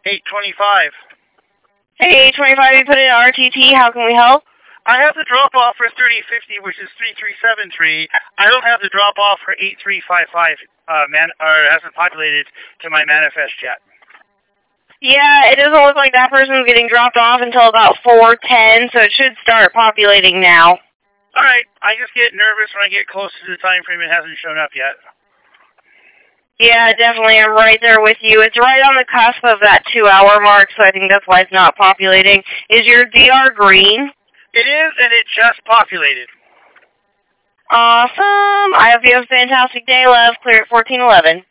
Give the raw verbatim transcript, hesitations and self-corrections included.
eight twenty-five. Hey, eight twenty-five, you put in R T T. How can we help? I have the drop-off for thirty fifty, which is three three seven three. I don't have the drop-off for eight three five five, uh, man, or hasn't populated to my manifest yet. Yeah, it doesn't look like that person's getting dropped off until about four ten, so it should start populating now. Alright, I just get nervous when I get close to the time frame it hasn't shown up yet. Yeah, definitely. I'm right there with you. It's right on the cusp of that two-hour mark, so I think that's why it's not populating. Is your D R green? It is, and it just populated. Awesome. I hope you have a fantastic day, love. Clear at fourteen eleven.